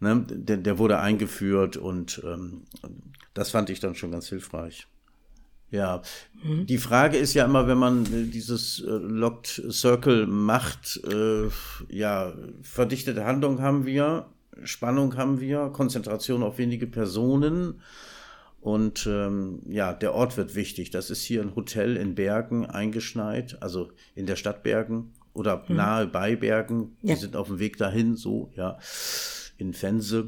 Ne? Der, der wurde eingeführt und ähm, das fand ich dann schon ganz hilfreich. Ja, mhm. Die Frage ist ja immer, wenn man äh, dieses äh, Locked Circle macht, äh, ja, verdichtete Handlung haben wir, Spannung haben wir, Konzentration auf wenige Personen und ähm, ja, der Ort wird wichtig. Das ist hier ein Hotel in Bergen eingeschneit, also in der Stadt Bergen oder mhm. nahe bei Bergen. Ja. Die sind auf dem Weg dahin, so, ja, in Vense.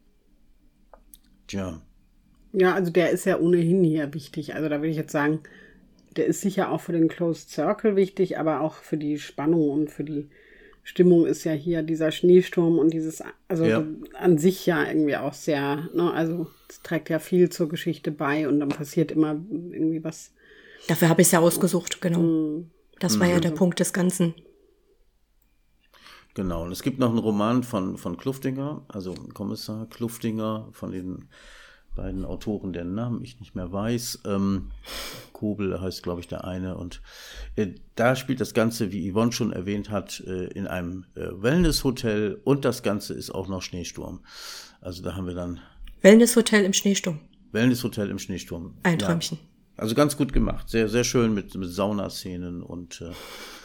Tja. Ja, also der ist ja ohnehin hier wichtig. Also da würde ich jetzt sagen, der ist sicher auch für den Closed Circle wichtig, aber auch für die Spannung und für die Stimmung ist ja hier dieser Schneesturm und dieses, also ja. an sich ja irgendwie auch sehr, ne, also es trägt ja viel zur Geschichte bei und dann passiert immer irgendwie was. Dafür habe ich es ja ausgesucht, genau. Mhm. Das war mhm. ja der Punkt des Ganzen. Genau, und es gibt noch einen Roman von, von Kluftinger, also Kommissar Kluftinger, von den beiden Autoren, deren Namen ich nicht mehr weiß. Ähm, Kobel heißt, glaube ich, der eine. Und äh, da spielt das Ganze, wie Yvonne schon erwähnt hat, äh, in einem äh, Wellness-Hotel und das Ganze ist auch noch Schneesturm. Also da haben wir dann... Wellness-Hotel im Schneesturm. Wellness-Hotel im Schneesturm. Ein Träumchen. Ja. Also ganz gut gemacht. Sehr, sehr schön mit, mit Saunaszenen und äh,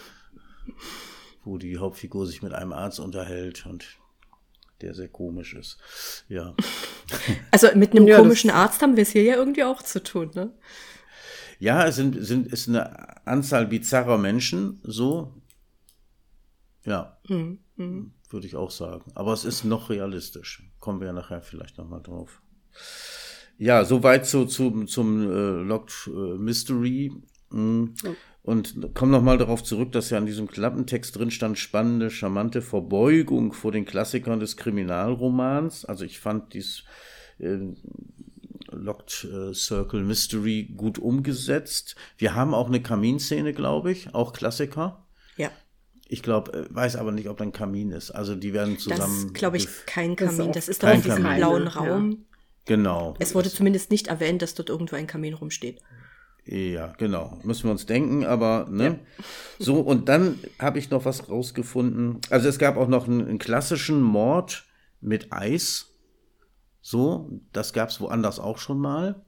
wo die Hauptfigur sich mit einem Arzt unterhält und der sehr komisch ist. Ja. Also mit einem ja, komischen Arzt haben wir es hier ja irgendwie auch zu tun, ne? Ja, es sind, sind, ist eine Anzahl bizarrer Menschen, so. Ja, mhm. Mhm. würde ich auch sagen. Aber es ist noch realistisch. Kommen wir ja nachher vielleicht nochmal drauf. Ja, soweit zu, zu, zum äh, Locked äh, Mystery. Mhm. Ja. Und komm noch mal darauf zurück, dass ja an diesem Klappentext drin stand, spannende, charmante Verbeugung vor den Klassikern des Kriminalromans. Also ich fand dieses äh, Locked äh, Circle Mystery gut umgesetzt. Wir haben auch eine Kaminszene, glaube ich, auch Klassiker. Ja. Ich glaube, weiß aber nicht, ob da ein Kamin ist. Also die werden zusammen... Das ist, glaube ich, kein Kamin. Das ist doch in diesem blauen Raum. Ja. Genau. Es wurde zumindest nicht erwähnt, dass dort irgendwo ein Kamin rumsteht. Ja, genau. Müssen wir uns denken, aber ne. Ja. So, und dann habe ich noch was rausgefunden. Also es gab auch noch einen, einen klassischen Mord mit Eis. So, das gab es woanders auch schon mal.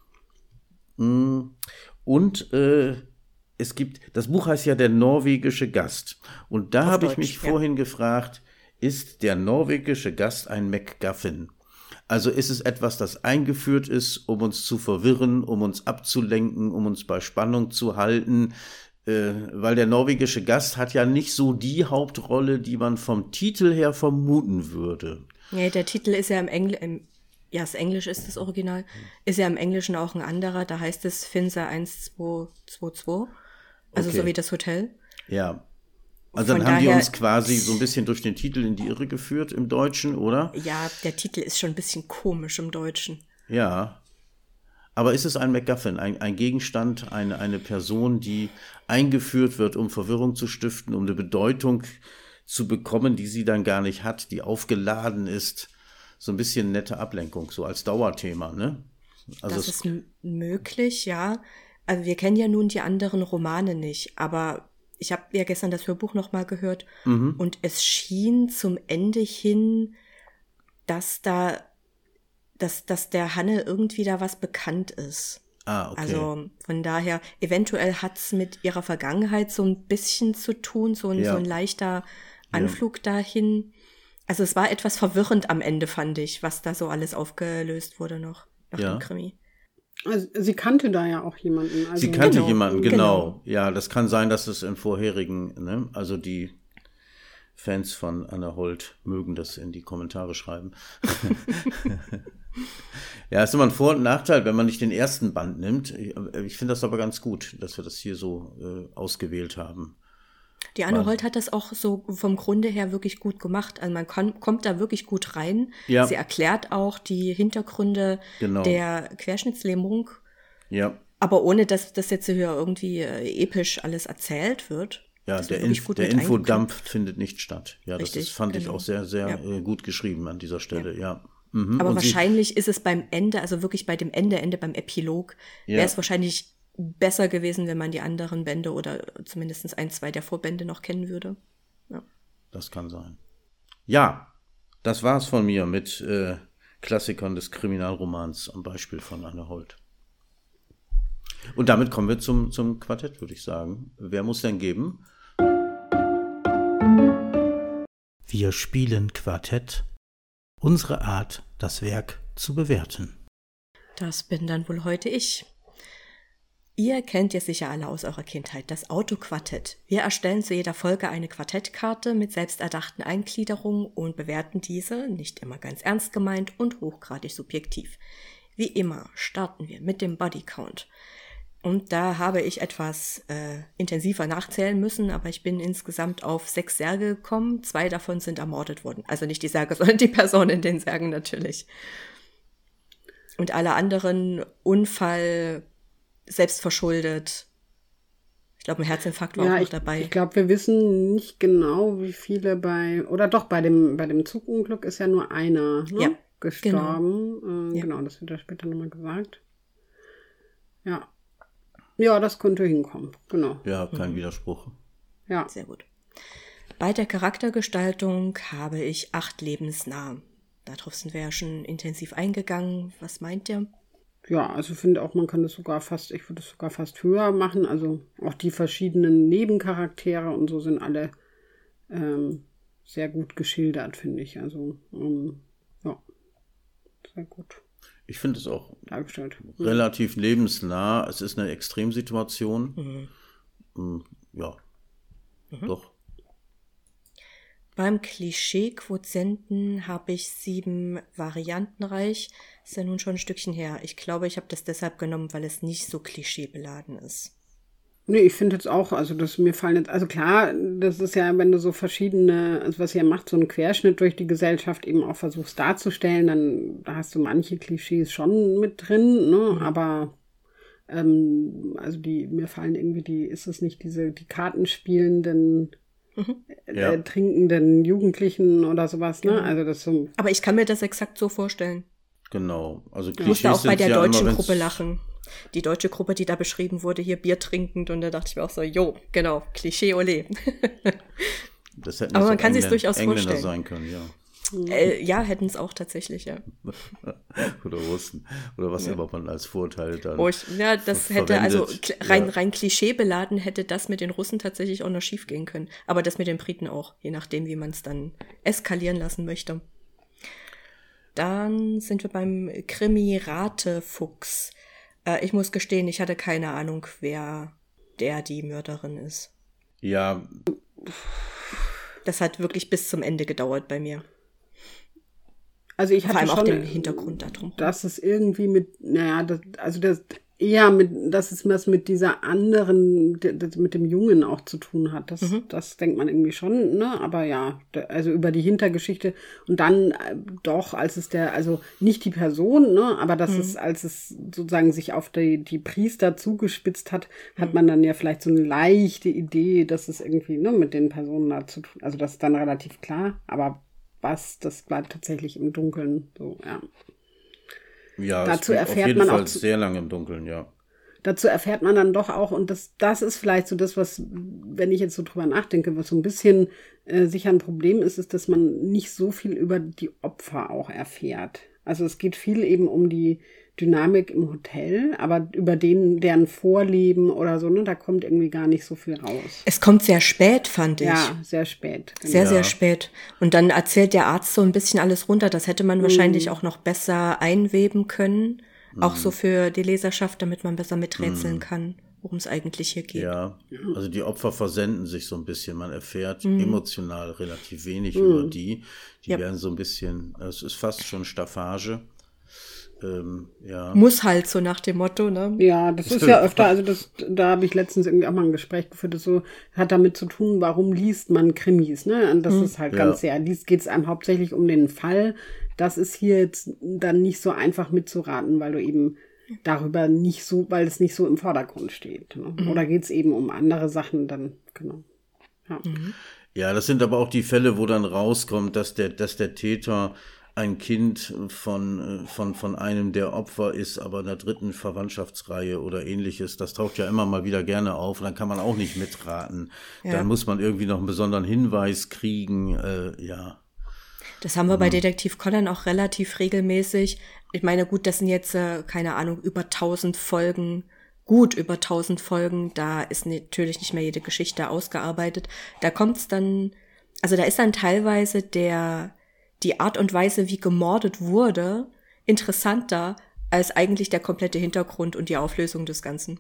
Und äh, es gibt, das Buch heißt ja Der norwegische Gast. Und da habe ich mich ja. vorhin gefragt, ist der norwegische Gast ein MacGuffin? Also ist es etwas, das eingeführt ist, um uns zu verwirren, um uns abzulenken, um uns bei Spannung zu halten, äh, weil der norwegische Gast hat ja nicht so die Hauptrolle, die man vom Titel her vermuten würde. Ja, der Titel ist ja im Englischen, ja, das Englisch ist das Original, ist ja im Englischen auch ein anderer, da heißt es Finse eins zwei zwei zwei, also okay. So wie das Hotel. Ja. Also dann Von haben daher, die uns quasi so ein bisschen durch den Titel in die Irre geführt im Deutschen, oder? Ja, der Titel ist schon ein bisschen komisch im Deutschen. Ja, aber ist es ein MacGuffin, ein, ein Gegenstand, eine, eine Person, die eingeführt wird, um Verwirrung zu stiften, um eine Bedeutung zu bekommen, die sie dann gar nicht hat, die aufgeladen ist? So ein bisschen nette Ablenkung, so als Dauerthema, ne? Also das ist m- möglich, ja. Also wir kennen ja nun die anderen Romane nicht, aber... Ich habe ja gestern das Hörbuch nochmal gehört mhm. und es schien zum Ende hin, dass da, dass, dass der Hanne irgendwie da was bekannt ist. Ah, okay. Also von daher, eventuell hat es mit ihrer Vergangenheit so ein bisschen zu tun, so ein, ja. so ein leichter Anflug ja. dahin. Also es war etwas verwirrend am Ende, fand ich, was da so alles aufgelöst wurde noch nach ja. dem Krimi. Also, sie kannte da ja auch jemanden. Also sie kannte genau, jemanden, genau. genau. Ja, das kann sein, dass es im vorherigen, ne, also die Fans von Anna Holt mögen das in die Kommentare schreiben. Ja, ist immer ein Vor- und Nachteil, wenn man nicht den ersten Band nimmt. Ich, ich finde das aber ganz gut, dass wir das hier so äh, ausgewählt haben. Die Anne Holt hat das auch so vom Grunde her wirklich gut gemacht. Also man kann, kommt da wirklich gut rein. Ja. Sie erklärt auch die Hintergründe genau. der Querschnittslähmung. Ja. Aber ohne, dass das jetzt hier irgendwie äh, episch alles erzählt wird. Ja, der, Inf- der Infodump findet nicht statt. Ja, das ist, fand genau. ich auch sehr, sehr ja. äh, gut geschrieben an dieser Stelle, ja. ja. Mhm. Aber Und wahrscheinlich sie- ist es beim Ende, also wirklich bei dem Ende, Ende beim Epilog, ja. wäre es wahrscheinlich besser gewesen, wenn man die anderen Bände oder zumindest ein, zwei der Vorbände noch kennen würde. Ja. Das kann sein. Ja, Das war's von mir mit äh, Klassikern des Kriminalromans am Beispiel von Anne Holt. Und damit kommen wir zum, zum Quartett, würde ich sagen. Wer muss denn geben? Wir spielen Quartett. Unsere Art, das Werk zu bewerten. Das bin dann wohl heute ich. Ihr kennt ja sicher alle aus eurer Kindheit das Autoquartett. Wir erstellen zu jeder Folge eine Quartettkarte mit selbsterdachten Eingliederungen und bewerten diese, nicht immer ganz ernst gemeint und hochgradig subjektiv. Wie immer starten wir mit dem Bodycount. Und da habe ich etwas äh, intensiver nachzählen müssen, aber ich bin insgesamt auf sechs Särge gekommen. Zwei davon sind ermordet worden. Also nicht die Särge, sondern die Person in den Särgen natürlich. Und alle anderen Unfall, selbstverschuldet. Ich glaube, ein Herzinfarkt war ja, auch noch ich, dabei. Ich glaube, wir wissen nicht genau, wie viele bei, oder doch, bei dem, bei dem Zugunglück ist ja nur einer ne, ja, gestorben. Genau. Äh, Ja. genau, das wird ja später nochmal gesagt. Ja. Ja, das könnte hinkommen, genau. Ja, kein mhm. Widerspruch. Ja. Sehr gut. Bei der Charaktergestaltung habe ich acht lebensnah. Darauf sind wir ja schon intensiv eingegangen. Was meint ihr? Ja, also ich finde auch, man kann das sogar fast, ich würde es sogar fast höher machen. Also auch die verschiedenen Nebencharaktere und so sind alle ähm, sehr gut geschildert, finde ich. Also, ähm, ja, sehr gut. Ich finde es auch dargestellt. relativ lebensnah. Es ist eine Extremsituation. Mhm. Ja, mhm. doch. Beim Klischee-Quotienten habe ich sieben variantenreich. Ist ja nun schon ein Stückchen her. Ich glaube, ich habe das deshalb genommen, weil es nicht so klischeebeladen ist. Nee, ich finde jetzt auch, also das mir fallen jetzt, also klar, das ist ja, wenn du so verschiedene, also was ihr macht, so einen Querschnitt durch die Gesellschaft eben auch versuchst darzustellen, dann da hast du manche Klischees schon mit drin, ne, mhm. aber ähm, also die, mir fallen irgendwie die, ist es nicht diese, die Kartenspielenden, mhm. äh, ja. trinkenden Jugendlichen oder sowas, ne, genau. Also das so. Aber ich kann mir das exakt so vorstellen. Genau, also ich musste auch bei der ja deutschen immer, Gruppe lachen. Die deutsche Gruppe, die da beschrieben wurde, hier Bier trinkend, und da dachte ich mir auch so, jo, genau, Klischee, ole. Das hätten aber man kann Engländ- sich durchaus Engländer vorstellen. sein können, ja. Äh, ja, hätten es auch tatsächlich, ja. Oder Russen. Oder was ja. immer man als Vorteil dann oh, ich, ja, das ver- hätte, also verwendet. rein, ja. rein klischeebeladen hätte das mit den Russen tatsächlich auch noch schief gehen können. Aber das mit den Briten auch, je nachdem, wie man es dann eskalieren lassen möchte. Dann sind wir beim Krimi Ratefuchs. Äh, ich muss gestehen, ich hatte keine Ahnung, wer der die Mörderin ist. Ja. Das hat wirklich bis zum Ende gedauert bei mir. Also ich Vor hatte allem schon, auch den Hintergrund darum. Dass es irgendwie mit, naja, das, also das eher mit, dass es was mit dieser anderen, das mit dem Jungen auch zu tun hat. Das, mhm. das denkt man irgendwie schon, ne? Aber ja, also über die Hintergeschichte und dann äh, doch, als es der, also nicht die Person, ne? Aber dass mhm. es, als es sozusagen sich auf die, die Priester zugespitzt hat, hat mhm. man dann ja vielleicht so eine leichte Idee, dass es irgendwie, ne, mit den Personen da zu tun, also das ist dann relativ klar, aber was, das bleibt tatsächlich im Dunkeln, so, ja. Ja, dazu es erfährt auf jeden man Fall auch sehr lange im Dunkeln, ja. Dazu erfährt man dann doch auch, und das, das ist vielleicht so das, was, wenn ich jetzt so drüber nachdenke, was so ein bisschen äh, sicher ein Problem ist, ist, dass man nicht so viel über die Opfer auch erfährt. Also es geht viel eben um die Dynamik im Hotel, aber über den, deren Vorleben oder so, ne, da kommt irgendwie gar nicht so viel raus. Es kommt sehr spät, fand ich. Ja, sehr spät. Genau. Sehr, Ja. sehr spät. Und dann erzählt der Arzt so ein bisschen alles runter. Das hätte man Mhm. wahrscheinlich auch noch besser einweben können. Auch so für die Leserschaft, damit man besser miträtseln kann, worum es eigentlich hier geht. Ja, also die Opfer versenden sich so ein bisschen. Man erfährt Mhm. emotional relativ wenig Mhm. über die. Die Ja. werden so ein bisschen, es ist fast schon Staffage. Ähm, ja. Muss halt so nach dem Motto, ne? Ja, das ist ja öfter, also das, da habe ich letztens irgendwie auch mal ein Gespräch geführt, das so hat damit zu tun, warum liest man Krimis, ne? Und das Mhm. ist halt Ja. ganz sehr, dies geht es einem hauptsächlich um den Fall. Das ist hier jetzt dann nicht so einfach mitzuraten, weil du eben darüber nicht so, weil es nicht so im Vordergrund steht. Ne? Mhm. Oder geht es eben um andere Sachen, dann, genau. Ja. Mhm. Ja, das sind aber auch die Fälle, wo dann rauskommt, dass der, dass der Täter ein Kind von, von, von einem der Opfer ist, aber in der dritten Verwandtschaftsreihe oder ähnliches. Das taucht ja immer mal wieder gerne auf. Und dann kann man auch nicht mitraten. Ja. Dann muss man irgendwie noch einen besonderen Hinweis kriegen. Äh, ja. Das haben wir mhm. bei Detektiv Conan auch relativ regelmäßig. Ich meine, gut, das sind jetzt, äh, keine Ahnung, über tausend Folgen, gut über tausend Folgen. Da ist natürlich nicht mehr jede Geschichte ausgearbeitet. Da kommt's dann, also da ist dann teilweise der, die Art und Weise, wie gemordet wurde, interessanter als eigentlich der komplette Hintergrund und die Auflösung des Ganzen.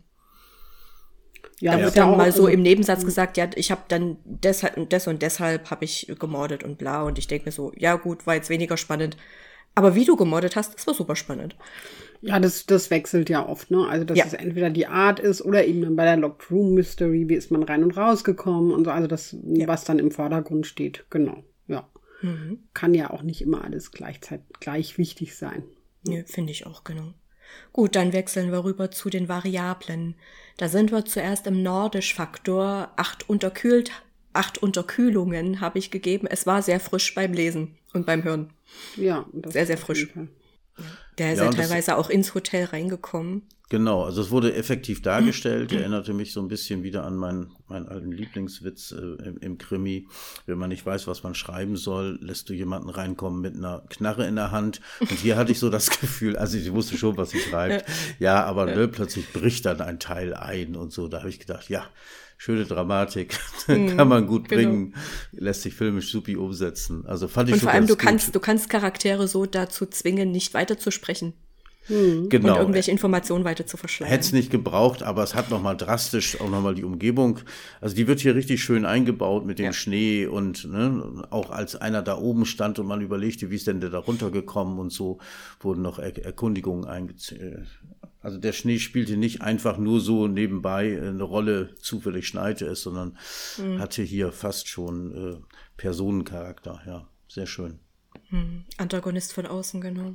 Ja, da wird dann ja mal so im Nebensatz gesagt, ja, ich habe dann deshalb, des und deshalb habe ich gemordet und bla. Und ich denke mir so, ja gut, war jetzt weniger spannend. Aber wie du gemordet hast, das war super spannend. Ja, das, das wechselt ja oft, ne? Also, dass ja. es entweder die Art ist oder eben dann bei der Locked Room Mystery, wie ist man rein und rausgekommen und so. Also das, ja. was dann im Vordergrund steht, genau, ja. Mhm. Kann ja auch nicht immer alles gleichzeitig gleich wichtig sein. Nö, finde ich auch, genau. Gut, dann wechseln wir rüber zu den Variablen. Da sind wir zuerst im Nordisch-Faktor. Acht unterkühlt, acht Unterkühlungen habe ich gegeben. Es war sehr frisch beim Lesen und beim Hören. Ja, das sehr, sehr frisch. Der ist ja, ja teilweise auch ins Hotel reingekommen. Genau, also es wurde effektiv dargestellt. Erinnerte mich so ein bisschen wieder an meinen, meinen alten Lieblingswitz äh, im, im Krimi. Wenn man nicht weiß, was man schreiben soll, lässt du jemanden reinkommen mit einer Knarre in der Hand. Und hier hatte ich so das Gefühl, also ich wusste schon, was sie schreibt. Ja, aber ne, plötzlich bricht dann ein Teil ein und so. Da habe ich gedacht, ja, schöne Dramatik, mm, kann man gut bringen, genau. Lässt sich filmisch supi umsetzen. Also fand ich und schon vor allem, ganz du kannst, du kannst Charaktere so dazu zwingen, nicht weiterzusprechen. Hm. Genau. Und irgendwelche Informationen weiter zu verschleiern. Hätte es nicht gebraucht, aber es hat nochmal drastisch auch nochmal die Umgebung, also die wird hier richtig schön eingebaut mit dem ja. Schnee und ne, auch als einer da oben stand und man überlegte, wie ist denn der da runtergekommen und so, wurden noch er- Erkundigungen eingezogen. Also der Schnee spielte nicht einfach nur so nebenbei eine Rolle, zufällig schneite es, sondern mhm. hatte hier fast schon äh, Personencharakter, ja, sehr schön. Mhm. Antagonist von außen, genau.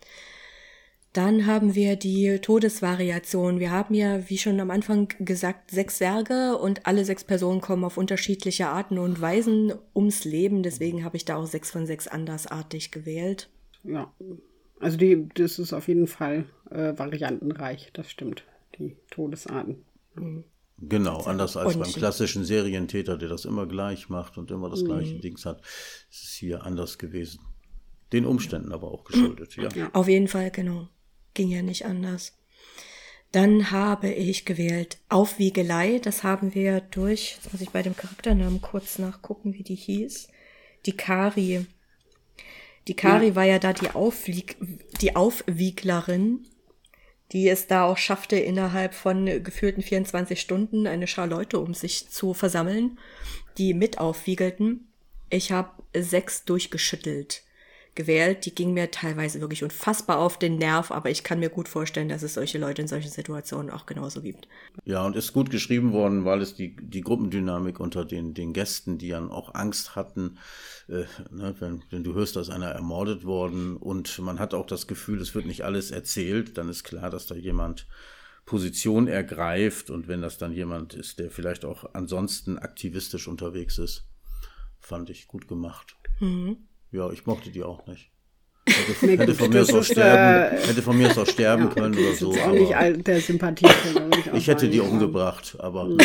Dann haben wir die Todesvariation. Wir haben ja, wie schon am Anfang gesagt, sechs Särge und alle sechs Personen kommen auf unterschiedliche Arten und Weisen ums Leben. Deswegen habe ich da auch sechs von sechs andersartig gewählt. Ja, also die, das ist auf jeden Fall äh, variantenreich, das stimmt, die Todesarten. Mhm. Genau, anders als beim klassischen Serientäter, der das immer gleich macht und immer das gleiche mhm. Dings hat, ist es hier anders gewesen. Den Umständen aber auch geschuldet, ja. ja. Auf jeden Fall, genau. Ging ja nicht anders. Dann habe ich gewählt Aufwiegelei. Das haben wir durch, jetzt muss ich bei dem Charakternamen kurz nachgucken, wie die hieß. Die Kari. Die Kari ja. war ja da die, Aufwieg, die Aufwieglerin, die es da auch schaffte, innerhalb von gefühlten vierundzwanzig Stunden eine Schar Leute um sich zu versammeln, die mit aufwiegelten. Ich habe sechs durchgeschüttelt gewählt, die ging mir teilweise wirklich unfassbar auf den Nerv, aber ich kann mir gut vorstellen, dass es solche Leute in solchen Situationen auch genauso gibt. Ja, und ist gut geschrieben worden, weil es die, die Gruppendynamik unter den, den Gästen, die dann auch Angst hatten, äh, ne, wenn, wenn du hörst, da ist einer ermordet worden und man hat auch das Gefühl, es wird nicht alles erzählt, dann ist klar, dass da jemand Position ergreift und wenn das dann jemand ist, der vielleicht auch ansonsten aktivistisch unterwegs ist, fand ich gut gemacht. Mhm. Ja, ich mochte die auch nicht. Hätte, nee, hätte, von, mir aus auch sterben, äh, hätte von mir aus auch sterben ja, können oder so. Ist auch nicht all der Sympathie. Ich, ich hätte die umgebracht, aber mhm.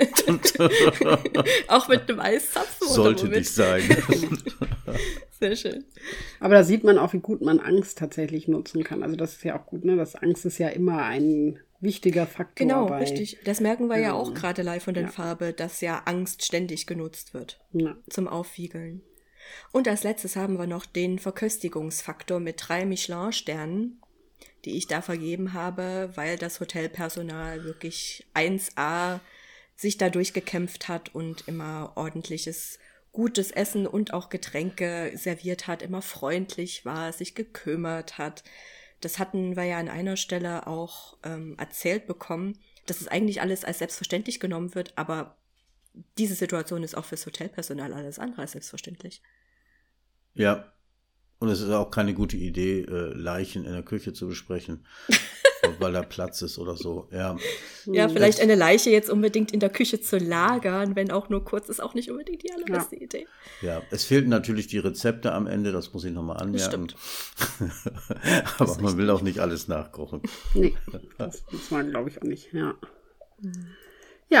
auch mit einem Eiszapfen? Sollte nicht sein. Sehr schön. Aber da sieht man auch, wie gut man Angst tatsächlich nutzen kann. Also das ist ja auch gut, ne? Das Angst ist ja immer ein wichtiger Faktor. Genau, bei, richtig. Das merken wir ja, ja auch gerade live von der ja. Farbe, dass ja Angst ständig genutzt wird ja. zum Aufwiegeln. Und als letztes haben wir noch den Verköstigungsfaktor mit drei Michelin-Sternen, die ich da vergeben habe, weil das Hotelpersonal wirklich eins A sich da durchgekämpft hat und immer ordentliches, gutes Essen und auch Getränke serviert hat, immer freundlich war, sich gekümmert hat. Das hatten wir ja an einer Stelle auch ähm, erzählt bekommen, dass es eigentlich alles als selbstverständlich genommen wird, aber diese Situation ist auch fürs Hotelpersonal alles andere als selbstverständlich. Ja, und es ist auch keine gute Idee, Leichen in der Küche zu besprechen, weil da Platz ist oder so. Ja, ja vielleicht das, eine Leiche jetzt unbedingt in der Küche zu lagern, wenn auch nur kurz, ist auch nicht unbedingt die allerbeste ja. Idee. Ja, es fehlten natürlich die Rezepte am Ende, das muss ich nochmal anmerken. Stimmt. Aber man will auch nicht alles nachkochen. Nee, das muss man, glaube ich, auch nicht, ja. Mhm. Ja.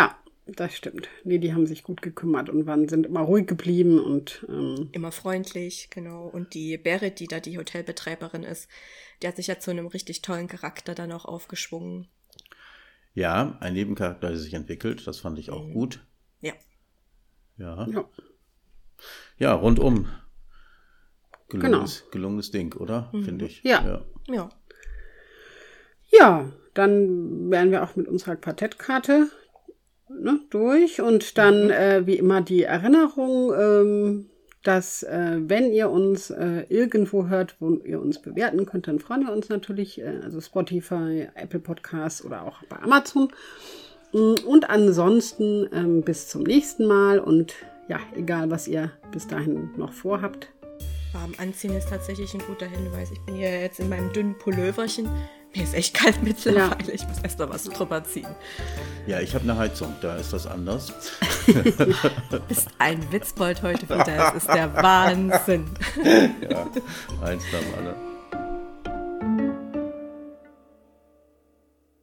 das stimmt. Nee, die haben sich gut gekümmert und waren, sind immer ruhig geblieben und ähm, immer freundlich, genau. Und die Berit, die da die Hotelbetreiberin ist, die hat sich ja zu einem richtig tollen Charakter dann auch aufgeschwungen. Ja, ein Nebencharakter, der sich entwickelt, das fand ich auch mhm. gut. Ja. Ja. Ja, ja rundum. Gelungenes, genau. gelungenes Ding, oder? Mhm. Finde ich. Ja. Ja. Ja. Ja, dann wären wir auch mit unserer Quartettkarte ne, durch. Und dann, äh, wie immer, die Erinnerung, ähm, dass, äh, wenn ihr uns äh, irgendwo hört, wo ihr uns bewerten könnt, dann freuen wir uns natürlich. Äh, also Spotify, Apple Podcasts oder auch bei Amazon. Und ansonsten ähm, bis zum nächsten Mal. Und ja, egal, was ihr bis dahin noch vorhabt. Warm anziehen ist tatsächlich ein guter Hinweis. Ich bin hier jetzt in meinem dünnen Pulloverchen. Mir ist echt kalt mittlerweile. Ja. Ich muss erst noch was drüber ziehen. Ja, ich habe eine Heizung, da ist das anders. Du bist ein Witzbold heute wieder. Das ist der Wahnsinn. Ja, eins nach dem anderen.